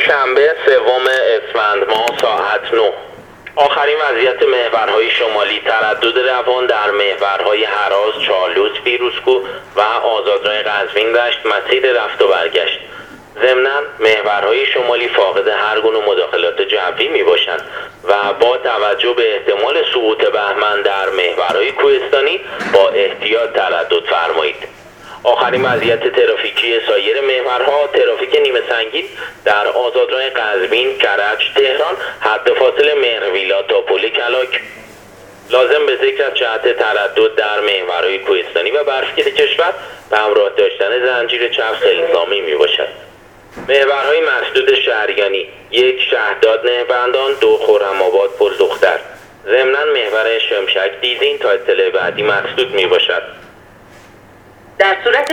شنبه سوم اسفند ماه ساعت 9. آخرین وضعیت محورهای شمالی: تردد روان در محورهای هراز، چالوس، پیروزکوه و آزادراه قزوین دشت مسیر رفت و برگشت. ضمناً محورهای شمالی فاقد هر گونه مداخلات جوی می باشند و با توجه به احتمال سقوط بهمن در محورهای کوهستانی با احتیاط تردد فرمایید. آخرین وضعیت ترافیکی سایر محورها: ترافیک نیمه سنگین در آزادراه قزوین، کرج، تهران، حد فاصل مهرویلا تا پل کلاک. لازم به ذکر از جهت تردد در محورهای کوهستانی و برفگیر کشور به همراه داشتن زنجیر چرخ الزامی می باشد. محورهای مسدود شهریانی: 1 شهداد نهبندان، 2 خرم‌آباد پل دختر. ضمناً محور شمشک دیزین تا اطلاع بعدی مسدود می باشد. در صورت